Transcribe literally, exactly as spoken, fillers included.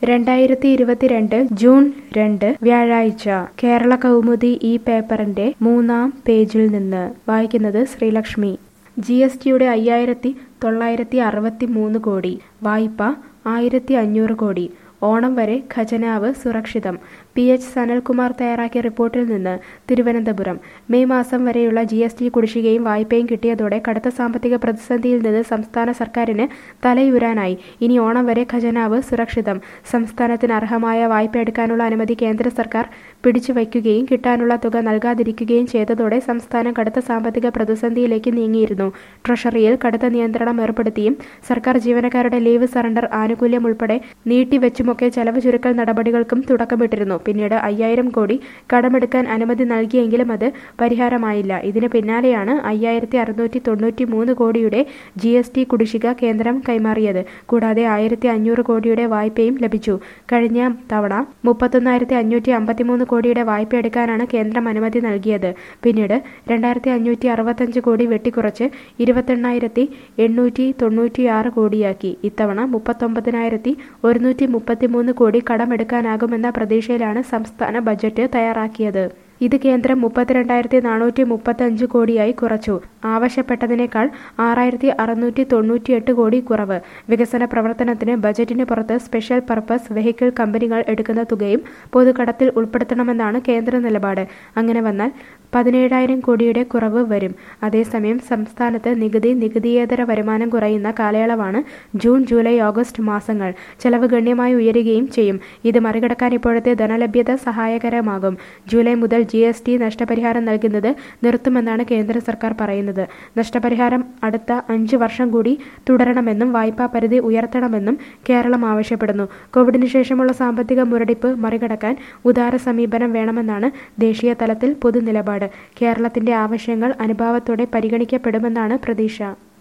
രണ്ടായിരത്തി ഇരുപത്തിരണ്ട് ജൂൺ രണ്ട് വ്യാഴാഴ്ച കേരള കൗമുദി ഈ പേപ്പറിന്റെ മൂന്നാം പേജിൽ നിന്ന് വായിക്കുന്നത് ശ്രീലക്ഷ്മി. ജി എസ് ടിയുടെ അയ്യായിരത്തി തൊള്ളായിരത്തി അറുപത്തി മൂന്ന് കോടി, വായ്പ ആയിരത്തി അഞ്ഞൂറ് കോടി. ഓണം വരെ ഖജനാവ് സുരക്ഷിതം. പി എച്ച് സനൽകുമാർ തയ്യാറാക്കിയ റിപ്പോർട്ടിൽ നിന്ന് തിരുവനന്തപുരം. മെയ് മാസം വരെയുള്ള ജി എസ് ടി കുടിശ്ശികയും വായ്പയും കിട്ടിയതോടെ കടുത്ത സാമ്പത്തിക പ്രതിസന്ധിയിൽ നിന്ന് സംസ്ഥാന സർക്കാരിന് തലയുരാനായി. ഇനി ഓണം വരെ ഖജനാവ് സുരക്ഷിതം. സംസ്ഥാനത്തിന് അർഹമായ വായ്പ എടുക്കാനുള്ള അനുമതി കേന്ദ്ര സർക്കാർ പിടിച്ചുവയ്ക്കുകയും കിട്ടാനുള്ള തുക നൽകാതിരിക്കുകയും ചെയ്തതോടെ സംസ്ഥാനം കടുത്ത സാമ്പത്തിക പ്രതിസന്ധിയിലേക്ക് നീങ്ങിയിരുന്നു. ട്രഷറിയിൽ കടുത്ത നിയന്ത്രണം ഏർപ്പെടുത്തിയും സർക്കാർ ജീവനക്കാരുടെ ലീവ് സറണ്ടർ ആനുകൂല്യം ഉൾപ്പെടെ നീട്ടിവെച്ചുമൊക്കെ ചെലവ് ചുരുക്കൽ നടപടികൾക്കും തുടക്കമിട്ടിരുന്നു. പിന്നീട് അയ്യായിരം കോടി കടമെടുക്കാൻ അനുമതി നൽകിയെങ്കിലും അത് പരിഹാരമായില്ല. ഇതിന് പിന്നാലെയാണ് അയ്യായിരത്തി അറുന്നൂറ്റി തൊണ്ണൂറ്റി മൂന്ന് കോടിയുടെ ജി എസ് ടി കുടിശ്ശിക കേന്ദ്രം കൈമാറിയത്. കൂടാതെ ആയിരത്തി അഞ്ഞൂറ് കോടിയുടെ വായ്പയും ലഭിച്ചു. കഴിഞ്ഞ തവണ മുപ്പത്തൊന്നായിരത്തി അഞ്ഞൂറ്റി അമ്പത്തിമൂന്ന് കോടിയുടെ വായ്പ എടുക്കാനാണ് കേന്ദ്രം അനുമതി നൽകിയത്. പിന്നീട് രണ്ടായിരത്തി അഞ്ഞൂറ്റി അറുപത്തഞ്ച് കോടി വെട്ടിക്കുറച്ച് ഇരുപത്തെണ്ണായിരത്തി എണ്ണൂറ്റി തൊണ്ണൂറ്റിയാറ് കോടിയാക്കി. ഇത്തവണ മുപ്പത്തൊമ്പതിനായിരത്തി ഒരുന്നൂറ്റി മുപ്പത്തിമൂന്ന് കോടി കടമെടുക്കാനാകുമെന്ന പ്രതീക്ഷയിലാണ് സംസ്ഥാന ബജറ്റ് തയ്യാറാക്കിയത്. ഇത് കേന്ദ്രം മുപ്പത്തിരണ്ടായിരത്തി നാനൂറ്റി മുപ്പത്തഞ്ച് കോടിയായി കുറച്ചു. ആവശ്യപ്പെട്ടതിനേക്കാൾ ആറായിരത്തി അറുന്നൂറ്റി തൊണ്ണൂറ്റിയെട്ട് കോടി കുറവ്. വികസന പ്രവർത്തനത്തിന് ബജറ്റിന് പുറത്ത് സ്പെഷ്യൽ പർപ്പസ് വെഹിക്കിൾ കമ്പനികൾ എടുക്കുന്ന തുകയും പൊതുകടത്തിൽ ഉൾപ്പെടുത്തണമെന്നാണ് കേന്ദ്ര നിലപാട്. അങ്ങനെ വന്നാൽ പതിനേഴായിരം കോടിയുടെ കുറവ് വരും. അതേസമയം സംസ്ഥാനത്ത് നികുതി നികുതിയേതര വരുമാനം കുറയുന്ന കാലയളവാണ് ജൂൺ ജൂലൈ ഓഗസ്റ്റ് മാസങ്ങൾ. ചെലവ് ഗണ്യമായി ഉയരുകയും ചെയ്യും. ഇത് മറികടക്കാൻ ഇപ്പോഴത്തെ ധനലഭ്യത സഹായകരമാകും. ജൂലൈ മുതൽ ജി എസ് ടി നഷ്ടപരിഹാരം നൽകുന്നത് നിർത്തുമെന്നാണ് കേന്ദ്ര സർക്കാർ പറയുന്നത്. നഷ്ടപരിഹാരം അടുത്ത അഞ്ച് വർഷം കൂടി തുടരണമെന്നും വായ്പാ പരിധി ഉയർത്തണമെന്നും കേരളം ആവശ്യപ്പെടുന്നു. കോവിഡിന് ശേഷമുള്ള സാമ്പത്തിക മുരടിപ്പ് മറികടക്കാൻ ഉദാര സമീപനം വേണമെന്നാണ് ദേശീയ തലത്തിൽ പൊതുനിലപാട്. കേരളത്തിന്റെ ആവശ്യങ്ങൾ അനുഭാവത്തോടെ പരിഗണിക്കപ്പെടുമെന്നാണ് പ്രതീക്ഷ.